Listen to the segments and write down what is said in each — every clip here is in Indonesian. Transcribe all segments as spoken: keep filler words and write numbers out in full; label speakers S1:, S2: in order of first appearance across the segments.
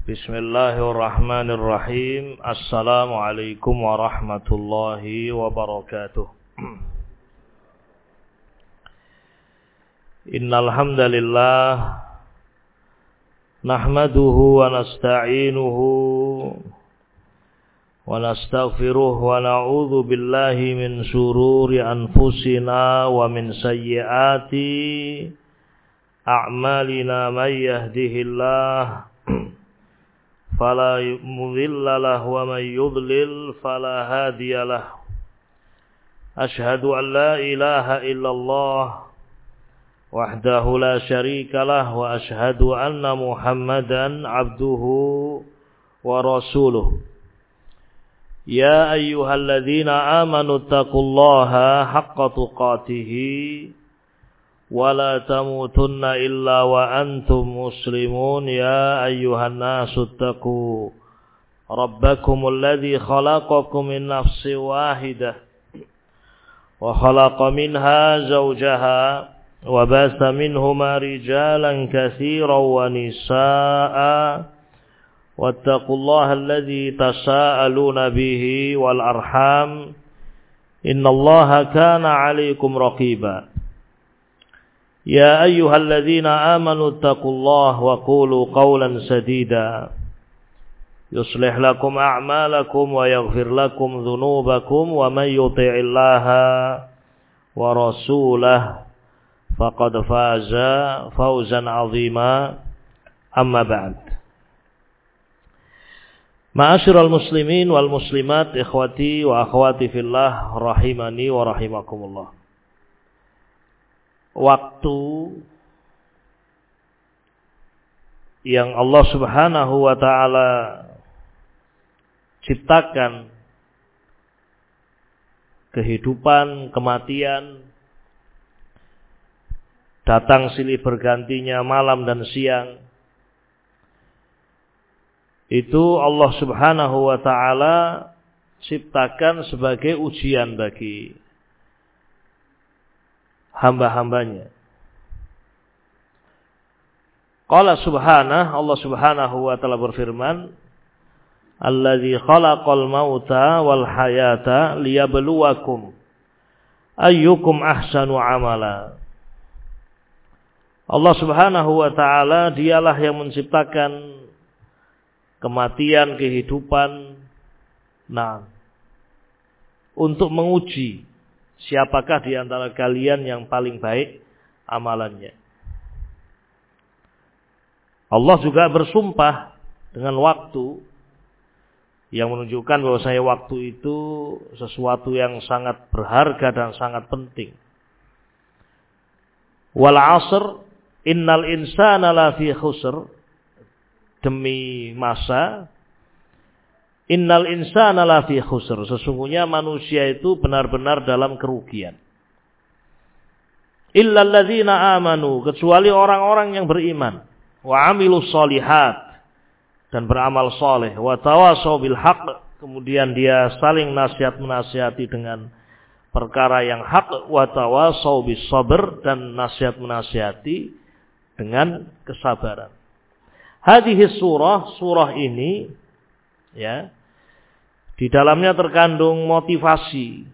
S1: Bismillahirrahmanirrahim. Assalamualaikum warahmatullahi wabarakatuh. Innal hamdalillah nahmaduhu wa nasta'inuhu wa nastaghfiruh wa na'udzu billahi min shururi anfusina wa min sayyiati a'malina may yahdihillah fala mudilla lahu wa may yudlil fala hadiya lahu. Ashhadu an la ilaha illallah wahdahu la syarika lah wa ashhadu anna Muhammadan abduhu wa rasuluh. Ya ayyuhalladzina amanu taqullaha haqqa tuqatih ولا تموتن إلا وأنتم مسلمون يا أيها الناس اتقوا ربكم الذي خلقكم من نفس واحدة وخلق منها زوجها وبث منهما رجالا كثيرا ونساء واتقوا الله الذي تساءلون به والأرحام إن الله كان عليكم رقيبا يا أيها الذين آمنوا اتقوا الله وقولوا قولا سديدا يصلح لكم أعمالكم ويغفر لكم ذنوبكم ومن يطع الله ورسوله فقد فاز فوزا عظيما أما بعد. Ma'asyiral muslimin wal muslimat, ikhwati wa akhwati fillah, rahimani wa rahimakumullah. Waktu yang Allah Subhanahu wa ta'ala ciptakan, kehidupan, kematian, datang silih bergantinya malam dan siang, itu Allah Subhanahu wa ta'ala ciptakan sebagai ujian bagi hamba-hambanya. Qala subhanahu, Allah Subhanahu wa ta'ala berfirman, Alladzi khalaqal mauta wal hayata liyabluwakum ayyukum ahsanu amala. Allah Subhanahu wa ta'ala dialah yang menciptakan kematian, kehidupan, nah, untuk menguji siapakah di antara kalian yang paling baik amalannya. Allah juga bersumpah dengan waktu yang menunjukkan bahwasanya waktu itu sesuatu yang sangat berharga dan sangat penting. Wal 'asr innal insana lafi khusr, demi masa, innal insana lafi khusr, sesungguhnya manusia itu benar-benar dalam kerugian. Illal ladzina amanu, kecuali orang-orang yang beriman, wa amilus sholihat, dan beramal soleh, wa tawasaw bil haqq, kemudian dia saling nasihat menasihati dengan perkara yang hak, wa tawasaw bis sabr, dan nasihat menasihati dengan kesabaran. Hadhihi surah, surah ini, ya, di dalamnya terkandung motivasi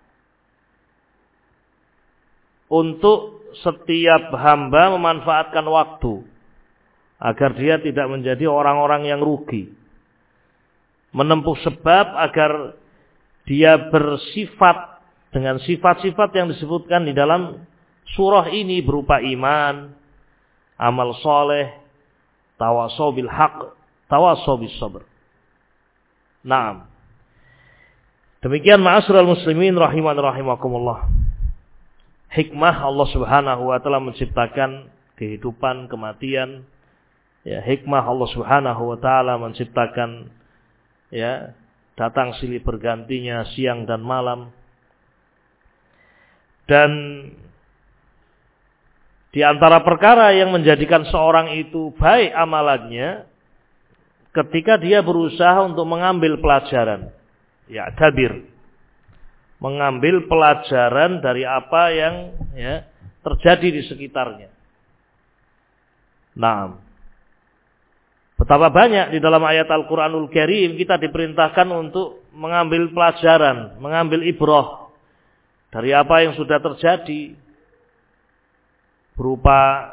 S1: untuk setiap hamba memanfaatkan waktu agar dia tidak menjadi orang-orang yang rugi, menempuh sebab agar dia bersifat dengan sifat-sifat yang disebutkan di dalam surah ini berupa iman, amal soleh, tawasaw bil haqq, tawasaw bis sabr. Naam. Demikian ma'asyiral muslimin rahiman rahimakumullah. Hikmah Allah Subhanahu wa ta'ala menciptakan kehidupan, kematian. Ya, hikmah Allah Subhanahu wa ta'ala menciptakan, ya, datang silih bergantinya siang dan malam. Dan di antara perkara yang menjadikan seorang itu baik amalannya, ketika dia berusaha untuk mengambil pelajaran, ya, tabir, mengambil pelajaran dari apa yang, ya, terjadi di sekitarnya. Nah, Betapa banyak di dalam ayat Al-Quranul Karim kita diperintahkan untuk mengambil pelajaran, mengambil ibrah dari apa yang sudah terjadi berupa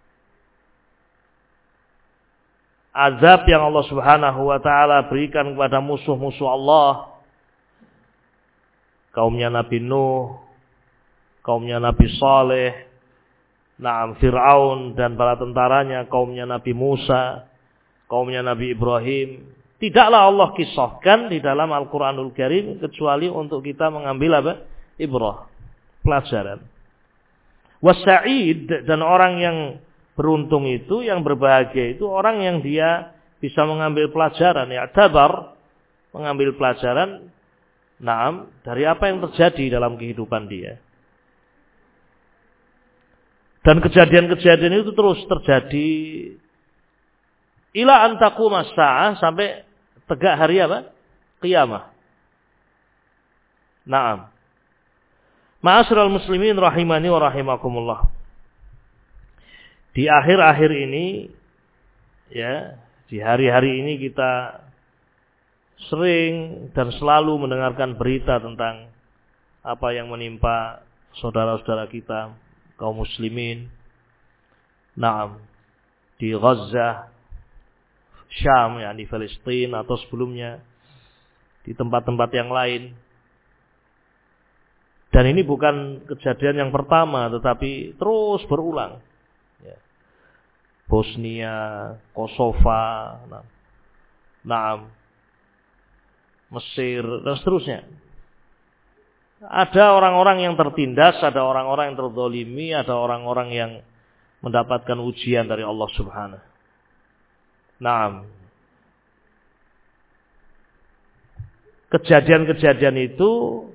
S1: azab yang Allah Subhanahu wa taala berikan kepada musuh-musuh Allah. Kaumnya Nabi Nuh, kaumnya Nabi Saleh, Naam Fir'aun dan para tentaranya, kaumnya Nabi Musa, kaumnya Nabi Ibrahim. Tidaklah Allah kisahkan di dalam Al-Quranul Karim kecuali untuk kita mengambil apa? Ibrah, pelajaran. Wasa'id, dan orang yang beruntung itu, yang berbahagia itu orang yang dia bisa mengambil pelajaran, ya tabar, mengambil pelajaran, naam, dari apa yang terjadi dalam kehidupan dia. Dan kejadian-kejadian itu terus terjadi ila an taquma as-saah, sampai tegak hari apa? Qiyamah. Naam. Ma'asyiral muslimin rahimani wa rahimakumullah. Di akhir-akhir ini, ya, di hari-hari ini kita sering dan selalu mendengarkan berita tentang apa yang menimpa saudara-saudara kita kaum muslimin. Naam, di Gaza, Syam, ya, di Palestina atau sebelumnya di tempat-tempat yang lain. Dan ini bukan kejadian yang pertama, tetapi terus berulang. Ya. Bosnia, Kosova, nah, nah, Mesir, dan seterusnya. Ada orang-orang yang tertindas, ada orang-orang yang terzalimi, ada orang-orang yang mendapatkan ujian dari Allah Subhanahu. Nah, kejadian-kejadian itu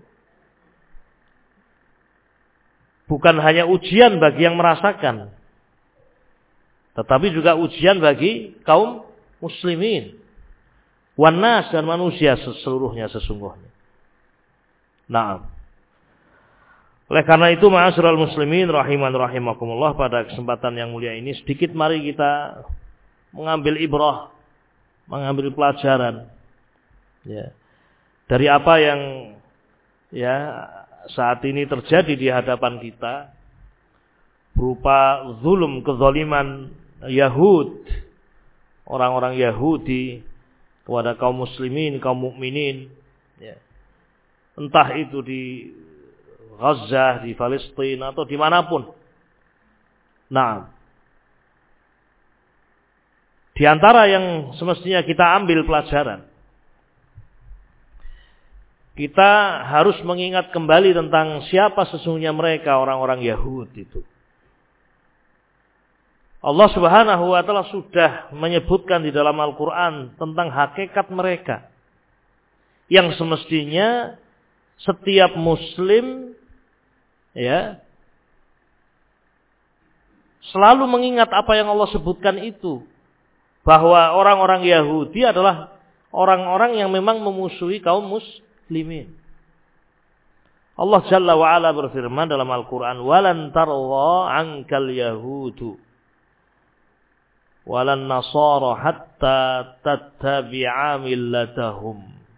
S1: bukan hanya ujian bagi yang merasakan, tetapi juga ujian bagi kaum muslimin, wanas, dan manusia seluruhnya sesungguhnya. Nah, oleh karena itu, ma'asyiral muslimin rahiman rahimakumullah, pada kesempatan yang mulia ini sedikit mari kita mengambil ibrah, mengambil pelajaran, ya, dari apa yang, ya, saat ini terjadi di hadapan kita berupa zulum, kezaliman Yahud, orang-orang Yahudi kepada kaum muslimin, kaum mukminin, ya. Entah itu di Gaza, di Palestina, atau dimanapun. Nah, di antara yang semestinya kita ambil pelajaran, kita harus mengingat kembali tentang siapa sesungguhnya mereka, orang-orang Yahudi itu. Allah Subhanahu wa taala sudah menyebutkan di dalam Al-Qur'an tentang hakikat mereka, yang semestinya setiap muslim, ya, selalu mengingat apa yang Allah sebutkan itu, bahwa orang-orang Yahudi adalah orang-orang yang memang memusuhi kaum muslimin. Allah Jalla wa Ala berfirman dalam Al-Quran, walan tarwa ankal yahudu walan nasara hatta tattabi'a millatahum.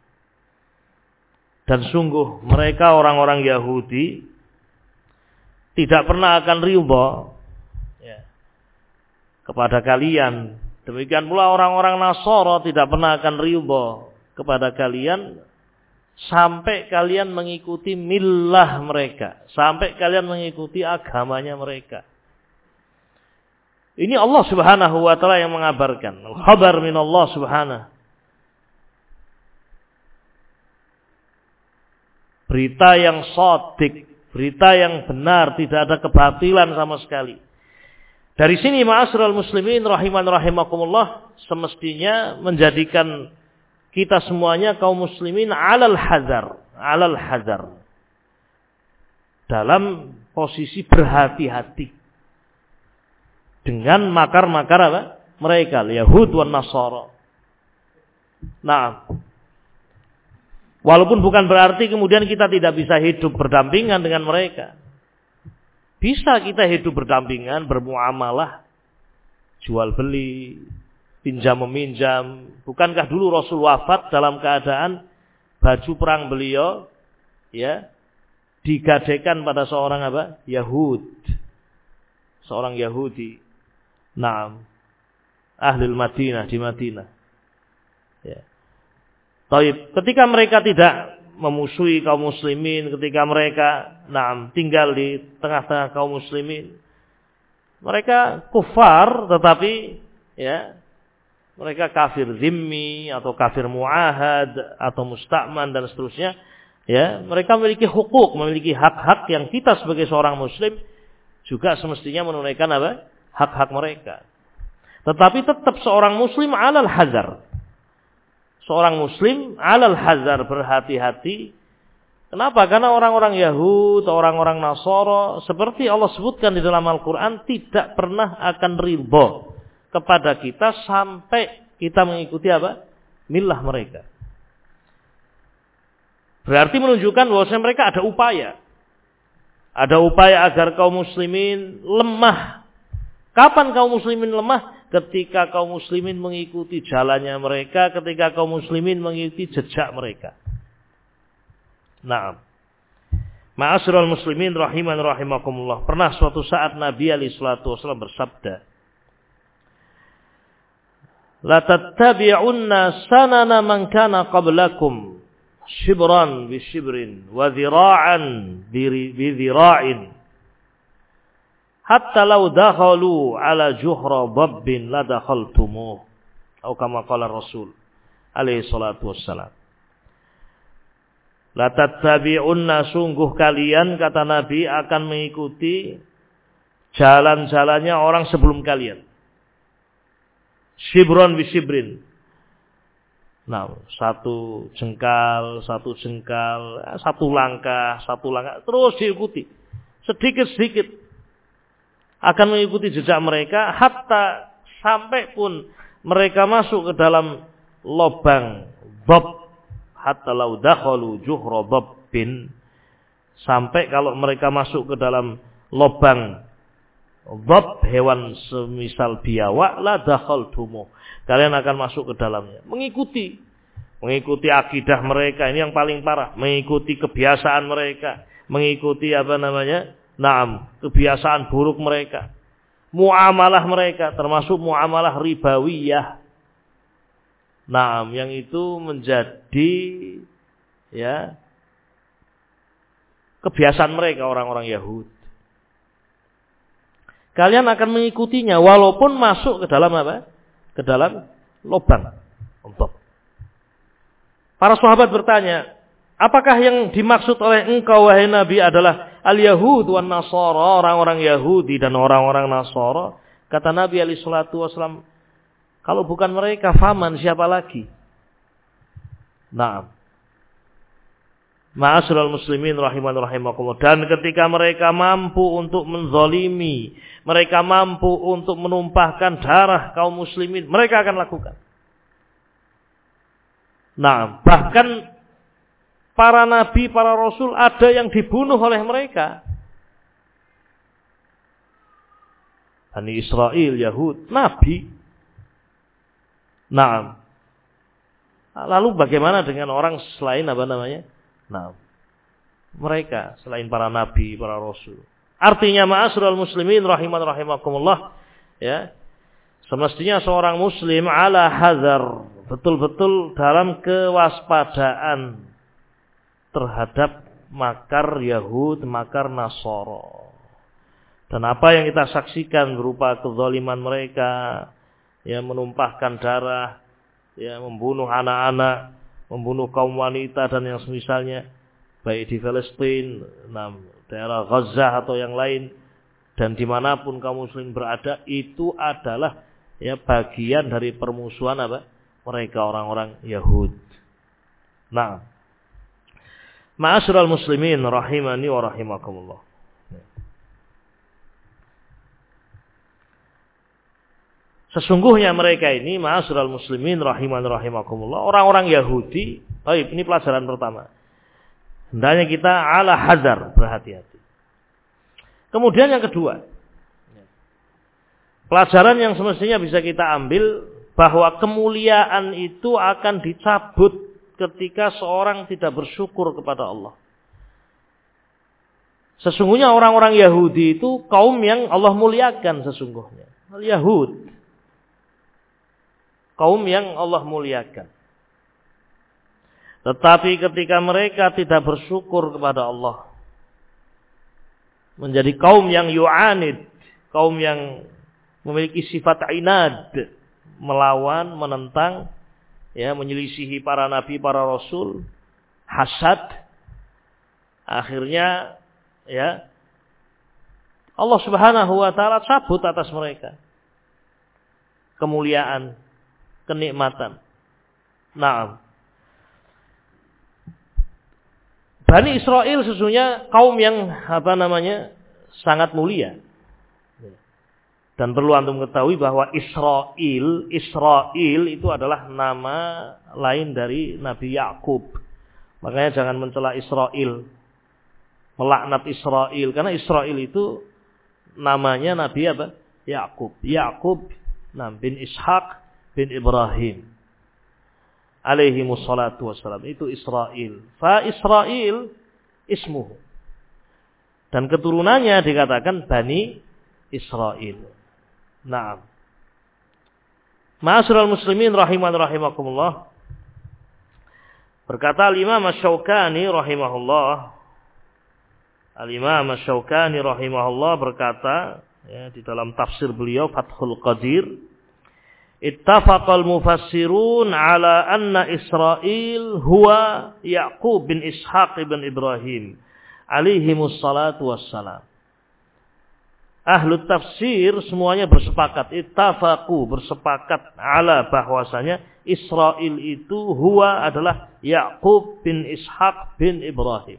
S1: Dan sungguh mereka orang-orang Yahudi tidak pernah akan ridha, ya, kepada kalian. Demikian pula orang-orang Nasara tidak pernah akan ridha kepada kalian sampai kalian mengikuti millah mereka, sampai kalian mengikuti agamanya mereka. Ini Allah Subhanahu wa taala yang mengabarkan. Khabar min Allah Subhanahu. Berita yang shadiq, berita yang benar, tidak ada kebatilan sama sekali. Dari sini ma'asyiral muslimin rahiman rahimakumullah, semestinya menjadikan kita semuanya kaum muslimin alal hadar, alal hadar. Dalam posisi berhati-hati dengan makar-makar apa? Mereka, Yahud wan Nasara. Nah, walaupun bukan berarti kemudian kita tidak bisa hidup berdampingan dengan mereka. Bisa kita hidup berdampingan, bermuamalah, jual beli. pinjam meminjam. Bukankah dulu Rasul wafat dalam keadaan baju perang beliau ya digadaikan pada seorang apa? Yahud. Seorang Yahudi. Naam. Ahlul Madinah di Madinah. Ya. Taib. Ketika mereka tidak memusuhi kaum muslimin, ketika mereka naam tinggal di tengah-tengah kaum muslimin, mereka kufar tetapi ya mereka kafir zimmi atau kafir muahad atau musta'man dan seterusnya. Ya, mereka memiliki hukuk, memiliki hak-hak yang kita sebagai seorang muslim juga semestinya menunaikan apa? Hak-hak mereka. Tetapi tetap seorang muslim alal hazar. Seorang muslim alal hazar, berhati-hati. Kenapa? Karena orang-orang Yahud, orang-orang Nasara, seperti Allah sebutkan di dalam Al-Quran, tidak pernah akan ridha kepada kita sampai kita mengikuti apa? Millah mereka. Berarti menunjukkan bahwasanya mereka ada upaya. Ada upaya agar kaum muslimin lemah. Kapan kaum muslimin lemah? Ketika kaum muslimin mengikuti jalannya mereka, ketika kaum muslimin mengikuti jejak mereka. Naam. Ma'asyiral muslimin rahiman rahimakumullah. Pernah suatu saat Nabi alaihi salatu wasallam bersabda, "La tattabi'unna sanana man kana qablakum shibran bi shibrin wa dhira'an bi dhira'in hatta law dakhalu ala juhra dabbin la dakhaltumuh." Atau kama qala Rasul alaihi salatu wassalam. La tattabi'unna, sungguh kalian kata Nabi akan mengikuti jalan-jalannya orang sebelum kalian. Shibran bi shibrin. Nah, satu jengkal, satu jengkal, satu langkah, satu langkah, terus diikuti. Sedikit-sedikit akan mengikuti jejak mereka, hatta sampai pun mereka masuk ke dalam lubang bab, hatta lau dakhalu juhra babbin, sampai kalau mereka masuk ke dalam lubang bab, hewan semisal biawak, la dakhaltumu, kalian akan masuk ke dalamnya. Mengikuti. Mengikuti akidah mereka. Ini yang paling parah. Mengikuti kebiasaan mereka. Mengikuti apa namanya? Naam. Kebiasaan buruk mereka. Muamalah mereka. Termasuk muamalah ribawiyah. Naam. Yang itu menjadi ya kebiasaan mereka orang-orang Yahudi. Kalian akan mengikutinya walaupun masuk ke dalam apa? Ke dalam lubang. Untuk. Para sahabat bertanya, apakah yang dimaksud oleh engkau wahai Nabi adalah al-Yahud wan Nasara, orang-orang Yahudi dan orang-orang Nasara? Kata Nabi alaihi salatu wasallam, kalau bukan mereka, faman, siapa lagi? Naam. Ma'asyiral muslimin rahiman rahimakumullah. Dan ketika mereka mampu untuk menzalimi, mereka mampu untuk menumpahkan darah kaum muslimin, mereka akan lakukan. Nah, bahkan para nabi, para rasul ada yang dibunuh oleh mereka. Bani Israel, Yahud, nabi. Nah, lalu bagaimana dengan orang selain apa namanya? Nah, mereka selain para nabi, para rasul. Artinya ma'asyiral muslimin rahiman rahimakumullah, ya. Semestinya seorang muslim ala hazar, betul-betul dalam kewaspadaan terhadap makar Yahud, makar Nasara. Dan apa yang kita saksikan berupa kezaliman mereka, ya, menumpahkan darah, ya, membunuh anak-anak, membunuh kaum wanita dan yang semisalnya, baik di Palestina, daerah Gaza atau yang lain, dan dimanapun kaum muslim berada, itu adalah ya bagian dari permusuhan apa? Mereka orang-orang Yahud. Nah, ma'asyiral muslimin rahimani wa rahimakumullah. Sesungguhnya mereka ini, ma'asyiral muslimin rahiman rahimakumullah, orang-orang Yahudi. Baik, ini pelajaran pertama. Hendaknya kita ala hazar, berhati-hati. Kemudian yang kedua, pelajaran yang semestinya bisa kita ambil bahwa kemuliaan itu akan dicabut ketika seorang tidak bersyukur kepada Allah. Sesungguhnya orang-orang Yahudi itu kaum yang Allah muliakan sesungguhnya. Al-Yahud. Kaum yang Allah muliakan. Tetapi ketika mereka tidak bersyukur kepada Allah, menjadi kaum yang yu'anid, kaum yang memiliki sifat inad, melawan, menentang, ya, menyelisihi para nabi, para rasul, hasad, akhirnya, ya, Allah Subhanahu wa taala cabut atas mereka kemuliaan, kenikmatan. Naam. Bani Israel sesungguhnya kaum yang apa namanya sangat mulia. Dan perlu antum ketahui bahwa Israel, Israel itu adalah nama lain dari Nabi Yakub. Makanya jangan mencela Israel, melaknat Israel, karena Israel itu namanya Nabi apa? Yakub. Yakub nah, bin Ishaq bin Ibrahim. Alaihi mussalatu wassalam. Itu Israel. Fa Israel ismuhu. Dan keturunannya dikatakan Bani Israel. Naam. Ma'asyiral muslimin rahiman rahimakumullah. Berkata Al-Imam Asy-Syaukani rahimahullah. Al-Imam Asy-Syaukani rahimahullah berkata, ya, di dalam tafsir beliau Fathul Qadir, ittafaqal mufassirun ala anna Israel huwa Yaqub bin Ishaq bin Ibrahim alaihimus salatu wassalam. Ahlu tafsir semuanya bersepakat, ittafaqu, bersepakat ala bahwasanya Israel itu huwa adalah Yaqub bin Ishaq bin Ibrahim.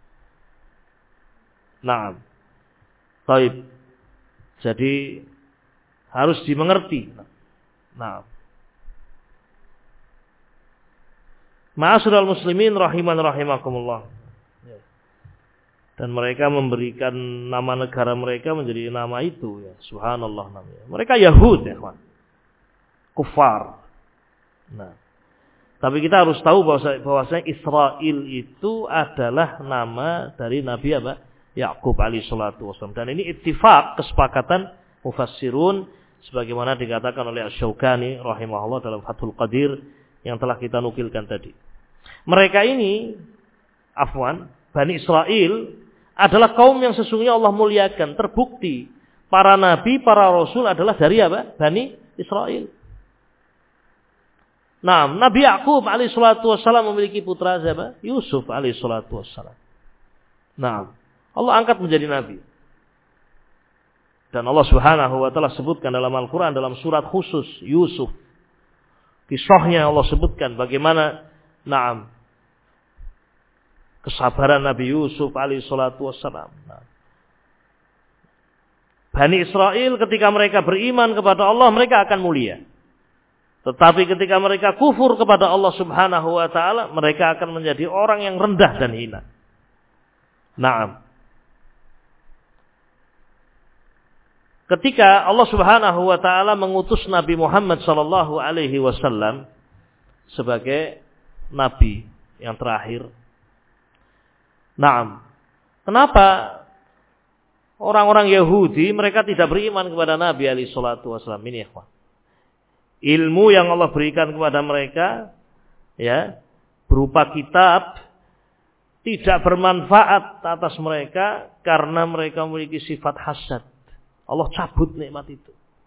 S1: Naam. Baik. Jadi harus dimengerti. Nah, ma'asyiral muslimin rahiman rahimakumullah. Dan mereka memberikan nama negara mereka menjadi nama itu, ya. Subhanallah namanya. Mereka Yahud, ya, kawan. Kufar. Nah, tapi kita harus tahu bahwa bahwasanya Israel itu adalah nama dari Nabi apa? Yakub alaihi salatu wasallam. Dan ini ittifaq, kesepakatan mufassirun sebagaimana dikatakan oleh Asy-Syaukani rahimahullah dalam Fathul Qadir yang telah kita nukilkan tadi. Mereka ini, afwan, Bani Israel adalah kaum yang sesungguhnya Allah muliakan. Terbukti para nabi, para rasul adalah dari apa? Bani Israel. Nah, Nabi Yakub alaihi salatu wassalam memiliki putra siapa? Yusuf alaihi salatu wassalam. Nah, Allah angkat menjadi nabi. Dan Allah Subhanahu wa taala sebutkan dalam Al-Qur'an dalam surat khusus Yusuf. Kisahnya Allah sebutkan bagaimana na'am kesabaran Nabi Yusuf alaihi salatu wassalam. Nah. Bani Israel ketika mereka beriman kepada Allah mereka akan mulia. Tetapi ketika mereka kufur kepada Allah Subhanahu wa taala mereka akan menjadi orang yang rendah dan hina. Na'am. Ketika Allah Subhanahu wa taala mengutus Nabi Muhammad sallallahu alaihi wasallam sebagai nabi yang terakhir. Naam. Kenapa orang-orang Yahudi mereka tidak beriman kepada Nabi alaihi salatu wasallam ini, ikhwan? Ilmu yang Allah berikan kepada mereka, ya, berupa kitab tidak bermanfaat atas mereka karena mereka memiliki sifat hasad. Allah cabut nikmat itu.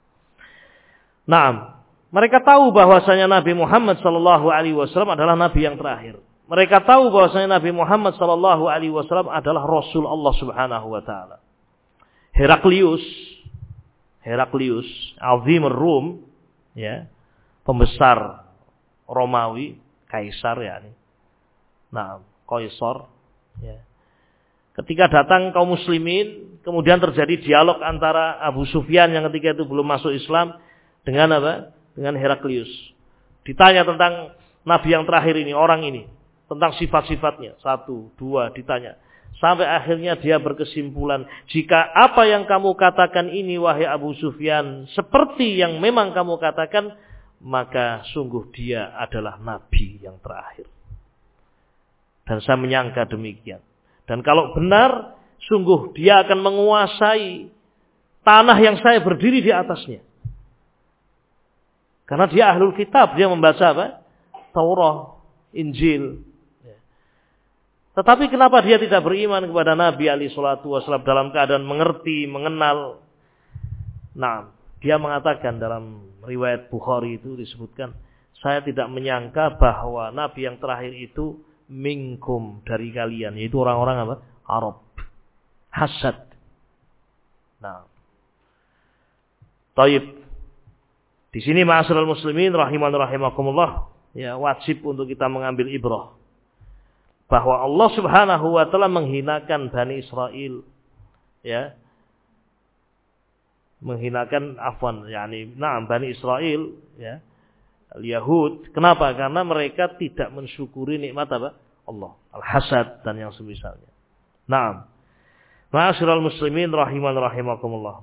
S1: Nah, mereka tahu bahwasanya Nabi Muhammad sallallahu alaihi wasallam adalah nabi yang terakhir. Mereka tahu bahwasanya Nabi Muhammad sallallahu alaihi wasallam adalah Rasul Allah Subhanahu wa taala. Heraklius, Heraklius, Azimur Rum, ya, pembesar Romawi, kaisar yakni. Nah, kaisar, ya. Ketika datang kaum muslimin, kemudian terjadi dialog antara Abu Sufyan yang ketika itu belum masuk Islam dengan apa? Dengan Heraklius. Ditanya tentang nabi yang terakhir ini, orang ini, tentang sifat-sifatnya. Satu, dua, ditanya. Sampai akhirnya dia berkesimpulan, jika apa yang kamu katakan ini wahai Abu Sufyan seperti yang memang kamu katakan, maka sungguh dia adalah nabi yang terakhir. Dan saya menyangka demikian. Dan kalau benar, sungguh dia akan menguasai tanah yang saya berdiri di atasnya. Karena dia ahlul kitab, dia membaca apa? Taurat, Injil. Tetapi kenapa dia tidak beriman kepada Nabi alaihi salatu wasallam dalam keadaan mengerti, mengenal? Nah, dia mengatakan dalam riwayat Bukhari itu disebutkan, saya tidak menyangka bahwa Nabi yang terakhir itu minkum, dari kalian, yaitu orang-orang apa? Arab. Hasad. Nah. Taib. Di sini ma'asyiral muslimin rahiman rahimakumullah, ya, wajib untuk kita mengambil ibrah bahwa Allah Subhanahu wa taala menghinakan Bani Israel, ya. Menghinakan afwan, yakni nah Bani Israel, ya. Al-Yahud. Kenapa? Karena mereka tidak mensyukuri nikmat apa? Allah. Al-hasad dan yang semisalnya. Naam. Ma'asyiral muslimin rahiman rahimakumullah.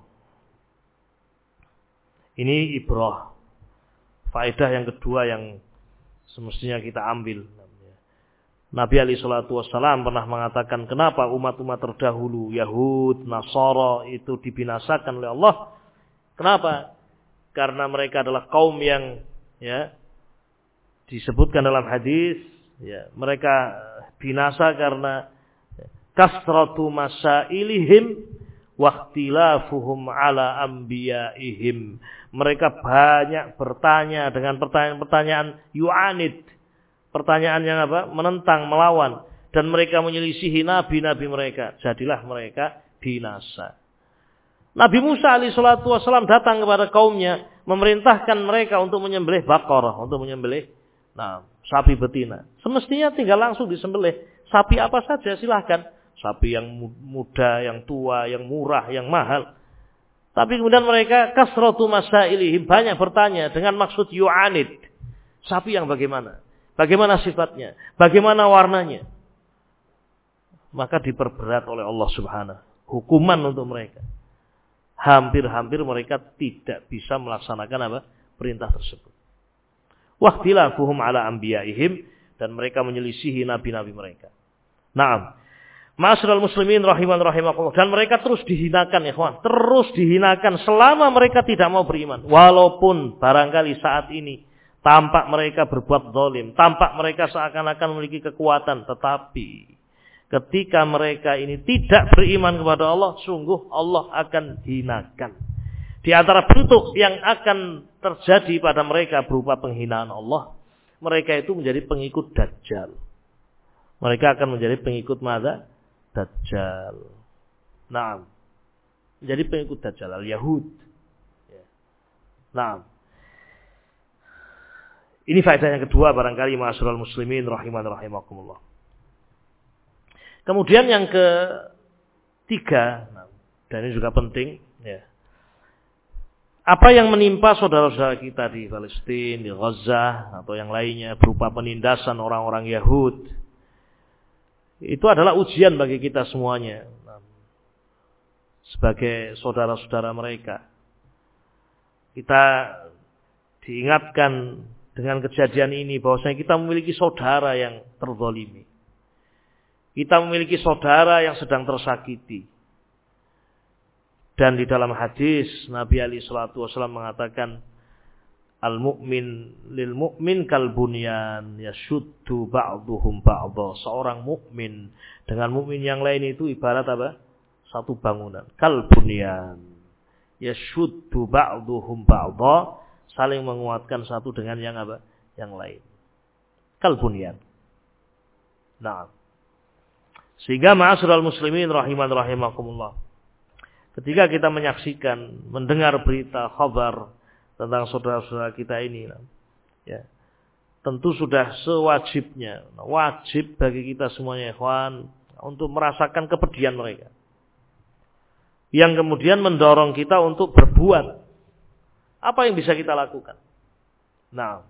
S1: Ini ibrah. Faedah yang kedua yang semestinya kita ambil. Nabi alaihi salatu wassalam pernah mengatakan, kenapa umat-umat terdahulu Yahud, Nasara itu dibinasakan oleh Allah? Kenapa? Karena mereka adalah kaum yang, ya, disebutkan dalam hadis, ya, mereka binasa karena kasratu masailihim waqtilafuhum ala anbiyaihim. Mereka banyak bertanya dengan pertanyaan-pertanyaan yu'anid, pertanyaan yang apa? Menentang, melawan, dan mereka menyelisihi nabi-nabi mereka. Jadilah mereka binasa. Nabi Musa alaihi salatu wasallam datang kepada kaumnya, memerintahkan mereka untuk menyembelih baqarah, untuk menyembelih nah, sapi betina. Semestinya tinggal langsung disembelih. Sapi apa saja silahkan. Sapi yang muda, yang tua, yang murah, yang mahal. Tapi kemudian mereka kasratu masailihim, banyak bertanya dengan maksud yu'anid. Sapi yang bagaimana? Bagaimana sifatnya? Bagaimana warnanya? Maka diperberat oleh Allah Subhanahu hukuman untuk mereka. Hampir-hampir mereka tidak bisa melaksanakan apa? Perintah tersebut. Waqtilafuhum ala anbiyaihim, dan mereka menyelisihi nabi-nabi mereka. Naam. Ma'asyiral muslimin rahiman rahimakumullah, dan mereka terus dihinakan, ya kawan, terus dihinakan selama mereka tidak mau beriman. Walaupun barangkali saat ini tampak mereka berbuat zalim, tampak mereka seakan-akan memiliki kekuatan, tetapi ketika mereka ini tidak beriman kepada Allah, sungguh Allah akan hinakan. Di antara bentuk yang akan terjadi pada mereka berupa penghinaan Allah, mereka itu menjadi pengikut Dajjal. Mereka akan menjadi pengikut mana? Dajjal. Naam. Menjadi pengikut Dajjal, al-Yahud. Naam. Ini faedah yang kedua barangkali ma'asyiral muslimin rahiman rahimakumullah. Kemudian yang ketiga, dan ini juga penting, ya. Apa yang menimpa saudara-saudara kita di Palestina, di Gaza, atau yang lainnya berupa penindasan orang-orang Yahud, itu adalah ujian bagi kita semuanya sebagai saudara-saudara mereka. Kita diingatkan dengan kejadian ini bahwasanya kita memiliki saudara yang terzalimi. Kita memiliki saudara yang sedang tersakiti. Dan di dalam hadis Nabi alaihi salatu wasallam mengatakan, al-mu'min lil mu'min kal bunyan yashuddu ba'dhuhum ba'dha. Seorang mukmin dengan mukmin yang lain itu ibarat apa? Satu bangunan. Kal bunyan yashuddu ba'dhuhum ba'dha, saling menguatkan satu dengan yang apa? Yang lain. Kal bunyan. Nah, sehingga ma'asyiral muslimin rahiman rahimakumullah, ketika kita menyaksikan, mendengar berita, khabar tentang saudara-saudara kita ini, ya, tentu sudah sewajibnya, wajib bagi kita semuanya, ikhwan, untuk merasakan kepedihan mereka, yang kemudian mendorong kita untuk berbuat. Apa yang bisa kita lakukan? Nah,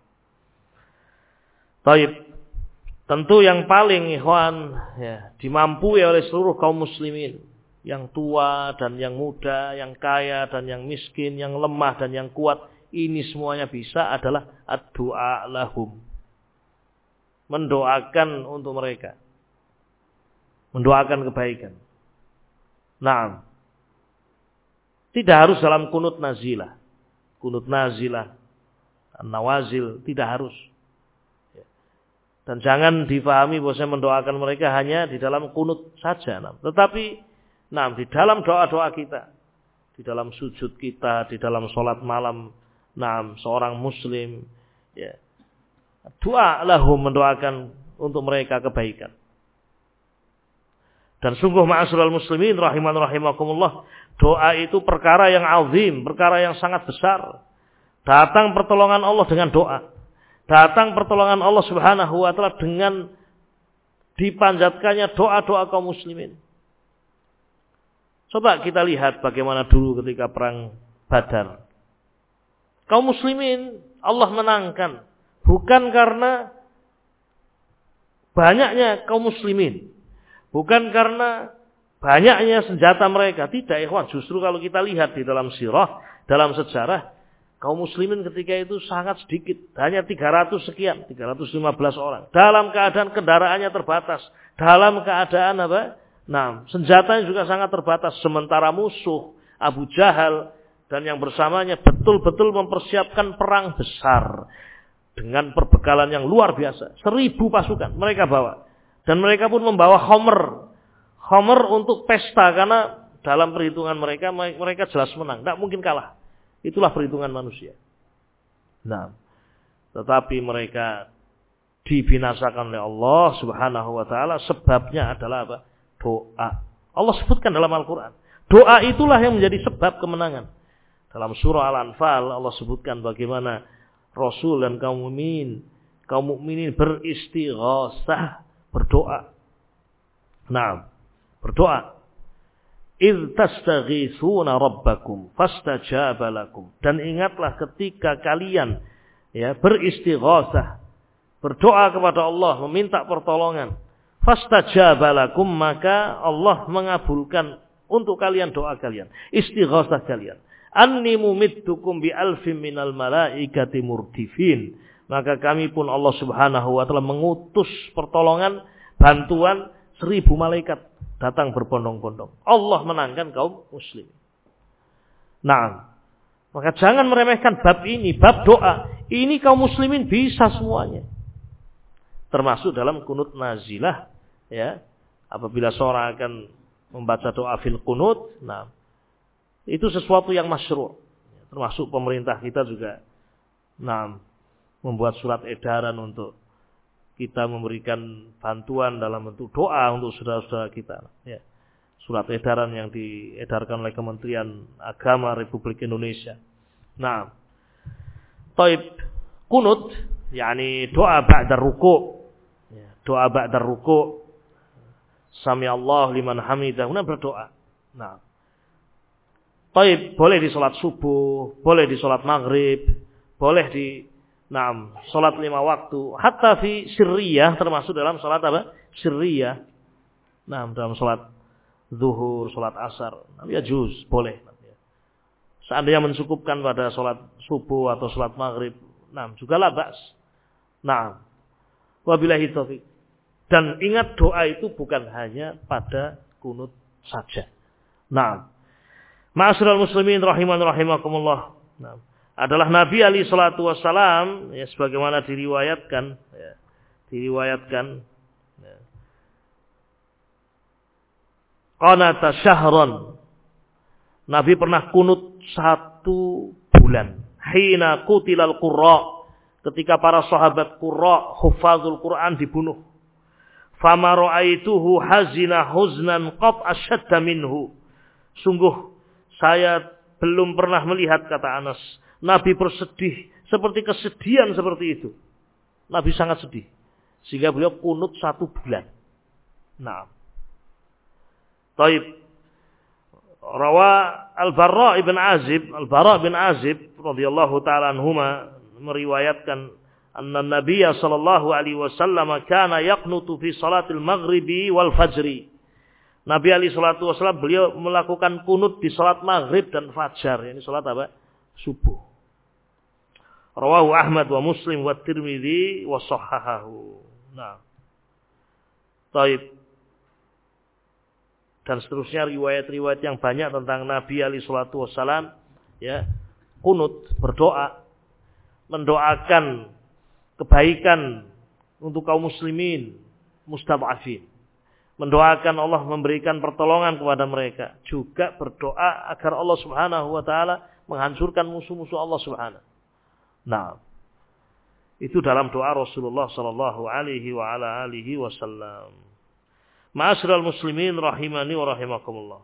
S1: taib. Tentu yang paling, ikhwan, ya, dimampui oleh seluruh kaum muslimin, yang tua dan yang muda, yang kaya dan yang miskin, yang lemah dan yang kuat, ini semuanya bisa adalah ad-du'a lahum. Mendoakan untuk mereka. Mendoakan kebaikan. Naam. Tidak harus dalam kunut nazilah. Kunut nazilah, nawazil, tidak harus. Dan jangan difahami bahwa mendoakan mereka hanya di dalam kunut saja. Nah. Tetapi nah, di dalam doa-doa kita, di dalam sujud kita, di dalam sholat malam, nah, seorang muslim, ya, doa lahum, mendoakan untuk mereka kebaikan. Dan sungguh ma'asyiral muslimin rahiman rahimakumullah, doa itu perkara yang azim, perkara yang sangat besar. Datang pertolongan Allah dengan doa. Datang pertolongan Allah Subhanahu wa taala dengan dipanjatkannya doa-doa kaum muslimin. Coba kita lihat bagaimana dulu ketika perang Badar. Kaum muslimin Allah menangkan bukan karena banyaknya kaum muslimin, bukan karena banyaknya senjata mereka. Tidak, ikhwan. Justru kalau kita lihat di dalam sirah, dalam sejarah, kaum muslimin ketika itu sangat sedikit. Hanya tiga ratus sekian, tiga ratus lima belas orang. Dalam keadaan kendaraannya terbatas. Dalam keadaan apa? Nah, senjatanya juga sangat terbatas. Sementara musuh, Abu Jahal dan yang bersamanya betul-betul mempersiapkan perang besar. Dengan perbekalan yang luar biasa. Seribu pasukan mereka bawa. Dan mereka pun membawa homer. Homer untuk pesta. Karena dalam perhitungan mereka, mereka jelas menang. Tidak mungkin kalah. Itulah perhitungan manusia. Nah, tetapi mereka dibinasakan oleh Allah Subhanahu wa taala, sebabnya adalah apa? Doa. Allah sebutkan dalam Al-Qur'an. Doa itulah yang menjadi sebab kemenangan. Dalam surah Al-Anfal Allah sebutkan bagaimana Rasul dan kaum mukminin, kaum mukminin beristighasah, berdoa. Nah, berdoa. إِذْ تَسْتَغِيثُونَ رَبَّكُمْ فَاسْتَجَابَ لَكُمْ. Dan ingatlah ketika kalian ya beristighasah, berdoa kepada Allah, meminta pertolongan. فَاسْتَجَابَ لَكُمْ, maka Allah mengabulkan untuk kalian doa kalian, istighasah kalian. أَنِّي مُمِدُّكُمْ بِأَلْفٍ مِّنَ الْمَلَائِكَةِ مُرْدِفِينَ. Maka kami pun Allah Subhanahu wa taala mengutus pertolongan, bantuan seribu malaikat datang berbondong-bondong. Allah menangkan kaum muslim. Nah, maka jangan meremehkan bab ini, bab doa. Ini kaum muslimin bisa semuanya. Termasuk dalam kunut nazilah, ya. Apabila seorang akan membaca doa fil kunut, nah, itu sesuatu yang masyru'. Termasuk pemerintah kita juga, nah, membuat surat edaran untuk kita memberikan bantuan dalam bentuk doa untuk saudara-saudara kita. Ya. Surat edaran yang diedarkan oleh Kementerian Agama Republik Indonesia. Nah, taib kunut, yakni doa ba'da ruku'. Ya, doa ba'da ruku'. Sami Allah liman hamidah. Kemudian berdoa. Nah, taib boleh di salat subuh, boleh di salat maghrib, boleh di Naam, salat lima waktu, hatta fi sirriyah, termasuk dalam salat apa? Sirriyah. Naam, dalam salat zuhur, salat asar, ya juz, boleh. Seandainya mencukupkan pada salat subuh atau salat maghrib, naam, juga la ba's. Naam. Wabillahi taufiq. Dan ingat doa itu bukan hanya pada kunut saja. Naam. Ma'asyiral muslimin rahiman rahimakumullah. Naam. Adalah Nabi alaihi salatu wassalam, ya, sebagaimana diriwayatkan, ya, diriwayatkan, ya. Qanata syahran. Nabi pernah kunut satu bulan. Hina qutilal qurra, ketika para sahabat qurra, hufazul Quran dibunuh. Fama ra'aituhu hazina huznan qat asyadda minhu. Sungguh saya belum pernah melihat, kata Anas, Nabi bersedih seperti kesedihan seperti itu. Nabi sangat sedih. Sehingga beliau kunut satu bulan. Nah. Taib. Rawa Al-Barra ibn Azib. Al-Barra bin Azib radhiyallahu ta'ala anhuma meriwayatkan anna Nabiya sallallahu alaihi wasallam kana yaqnutu fi salatil maghribi wal fajri. Nabi alaihi salatu wasallam beliau melakukan kunut di salat maghrib dan fajar. Ini salat apa? Subuh. Rawahu Ahmad wa Muslim wa Tirmidzi wa sahhahahu. Nah. Taib. Dan seterusnya riwayat-riwayat yang banyak tentang Nabi alaihi salatu wassalam ya, kunut, berdoa, mendoakan kebaikan untuk kaum muslimin mustad'afin. Mendoakan Allah memberikan pertolongan kepada mereka. Juga berdoa agar Allah Subhanahu wa taala menghancurkan musuh-musuh Allah Subhanahu. Nah, itu dalam doa Rasulullah sallallahu alaihi wa ala alihi wasallam. Ma'asyiral muslimin rahimani wa rahimakumullah.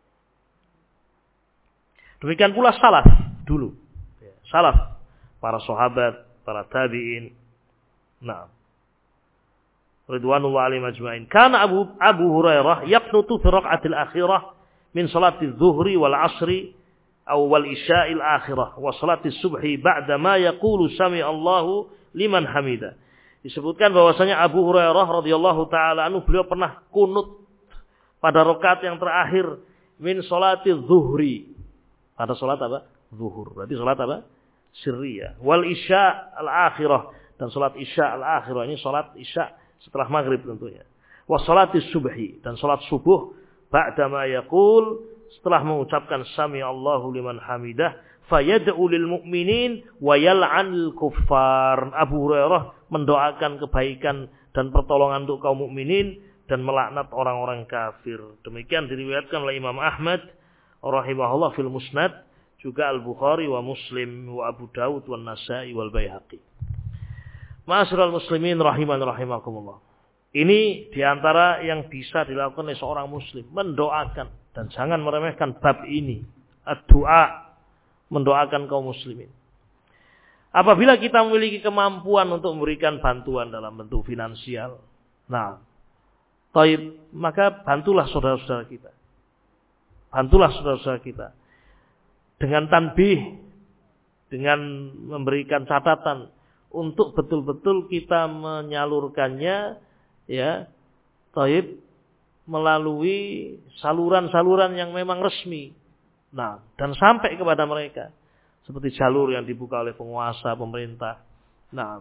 S1: Demikian pula salaf dulu. Salaf, para sahabat, para tabi'in. Nah, ridwanullah alaihim ajma'in. Kana Abu Abu Hurairah yaqnutu fi raq'atil akhirah min salati adh-dhuhri wal 'ashri aw wal isya'il akhirah wa salati subhi ba'da ma yaqulu sami Allahu liman hamida. Disebutkan bahwasanya Abu Hurairah radhiyallahu taala anhu beliau pernah kunut pada rakaat yang terakhir min salati adh-dhuhri. Pada salat apa? Zuhur. Berarti salat apa? Sirriyah. Wal isya' al-akhirah, dan salat isya' al-akhirah ini salat isya' setelah maghrib tentunya. Wa salatis subhi, dan salat subuh ba'da ma yaqul, setelah mengucapkan sami Allahu liman hamidah, fayad'u lil mu'minin wa yal'anil kuffar. Abu Hurairah mendoakan kebaikan dan pertolongan untuk kaum mukminin dan melaknat orang-orang kafir. Demikian diriwayatkan oleh Imam Ahmad rahimahullah fil Musnad, juga Al-Bukhari wa Muslim wa Abu Dawud wa Nasa'i wal Baihaqi. Ma'asyiral muslimin rahiman rahimakumullah. Ini diantara yang bisa dilakukan oleh seorang muslim, mendoakan, dan jangan meremehkan bab ini, ad-du'a, mendoakan kaum muslimin. Apabila kita memiliki kemampuan untuk memberikan bantuan dalam bentuk finansial, nah, taib, maka bantulah saudara-saudara kita. Bantulah saudara-saudara kita dengan tanbih, dengan memberikan catatan untuk betul-betul kita menyalurkannya, ya, taib, melalui saluran-saluran yang memang resmi. Nah, dan sampai kepada mereka seperti jalur yang dibuka oleh penguasa pemerintah. Nah,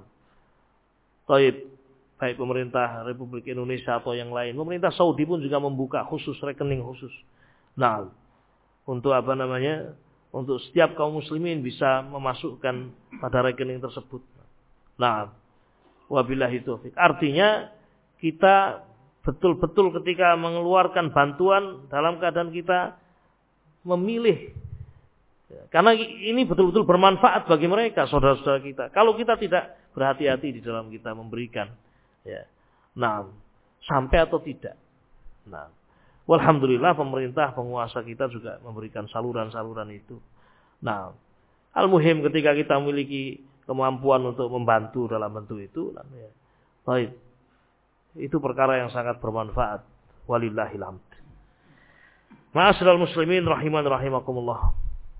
S1: taib, baik pemerintah Republik Indonesia atau yang lain. Pemerintah Saudi pun juga membuka khusus rekening khusus. Nah, untuk apa namanya? Untuk setiap kaum muslimin bisa memasukkan pada rekening tersebut. Nah, wabillahi taufik. Artinya kita betul-betul ketika mengeluarkan bantuan dalam keadaan kita memilih. Karena ini betul-betul bermanfaat bagi mereka, saudara-saudara kita. Kalau kita tidak berhati-hati di dalam kita memberikan, ya. Nah, sampai atau tidak. Nah, walhamdulillah pemerintah, penguasa kita juga memberikan saluran-saluran itu. Nah, al-muhim ketika kita memiliki kemampuan untuk membantu dalam bentuk itu, ya, baik. Itu perkara yang sangat bermanfaat. Walillahil hamd. Ma'asyiral muslimin rahiman rahimakumullah.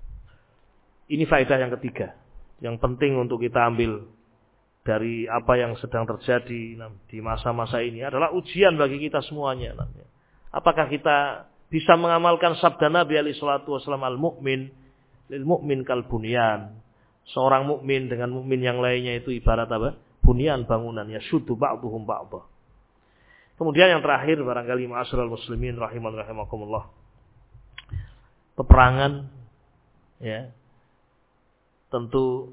S1: Ini faedah yang ketiga, yang penting untuk kita ambil dari apa yang sedang terjadi di masa-masa ini adalah ujian bagi kita semuanya. Apakah kita bisa mengamalkan sabda Nabi alaihi salatu wasallam, al-mu'min lil mu'min kal bunyan. Seorang mukmin dengan mukmin yang lainnya itu ibarat apa? Bunyan, bangunan, ya syuddu ba'duhum ba'dha. Kemudian yang terakhir barangkali ma'asyiral muslimin rahiman rahimakumullah. Peperangan, ya, tentu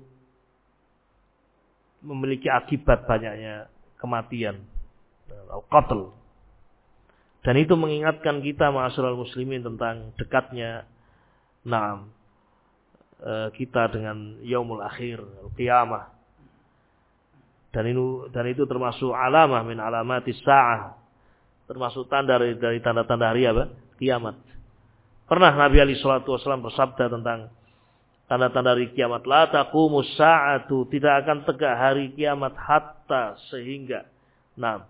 S1: memiliki akibat banyaknya kematian, al-qatl. Dan itu mengingatkan kita ma'asyiral muslimin tentang dekatnya nah kita dengan yaumul akhir, al-qiyamah. Dan itu dan itu termasuk alamah min alamatis sa'ah. Termasuk tanda dari, dari tanda-tanda hari apa? Kiamat. Pernah Nabi alaihi salatu wasallam bersabda tentang tanda-tanda hari kiamat, la taqumus sa'atu, tidak akan tegak hari kiamat hatta sehingga nah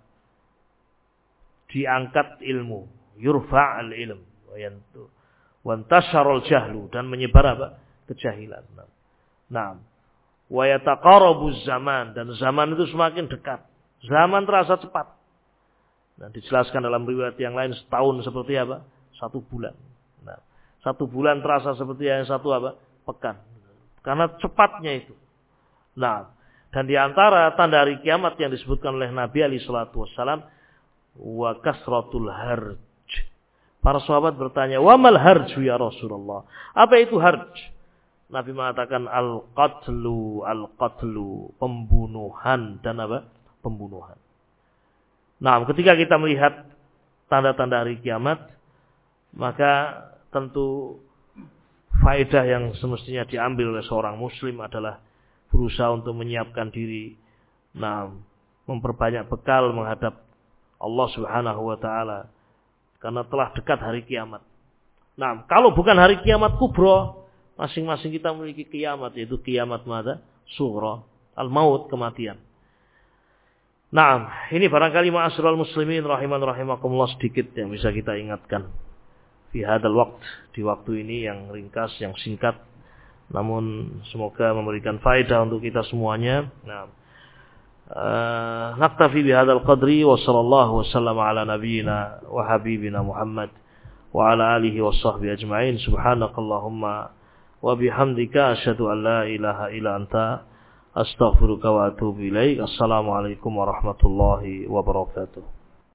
S1: diangkat ilmu, yurfa'al ilm wa yantu wa antasharul jahlu, dan menyebar apa? Kejahilan. Nah, wa yataqarabuz zaman, dan zaman itu semakin dekat. Zaman terasa cepat. Nah, dijelaskan dalam riwayat yang lain setahun seperti apa? Satu bulan. Nah, satu bulan terasa seperti yang satu apa? Pekan. Karena cepatnya itu. Nah, dan di antara tanda hari kiamat yang disebutkan oleh Nabi alaihi salatu wassalam, wa kasratul harj. Para sahabat bertanya, "Wa mal harju ya Rasulullah?" Apa itu harj? Nabi mengatakan al-qatlu, al-qatlu, pembunuhan dan apa? Pembunuhan. Nah, ketika kita melihat tanda-tanda hari kiamat, maka tentu faedah yang semestinya diambil oleh seorang muslim adalah berusaha untuk menyiapkan diri, nah, memperbanyak bekal menghadap Allah Subhanahu wa taala karena telah dekat hari kiamat. Nah, kalau bukan hari kiamat kubra, masing-masing kita memiliki kiamat, yaitu kiamat mada sughra, al-maut, kematian. Nah, ini barangkali ma'asyiral muslimin rahiman rahimakumullah sedikit yang bisa kita ingatkan fi hadzal waqt, di waktu ini yang ringkas, yang singkat, namun semoga memberikan faedah untuk kita semuanya. Nah, uh, naktafi bihadzal qadri wa sallallahu wasallama ala nabiyyina wa habibina Muhammad wa ala alihi washabbihi ajma'in. Subhanakallahumma wa bihamdika asyhadu an la ilaha illa anta astaghfiruka wa atubu ilaik. Assalamualaikum warahmatullahi wabarakatuh.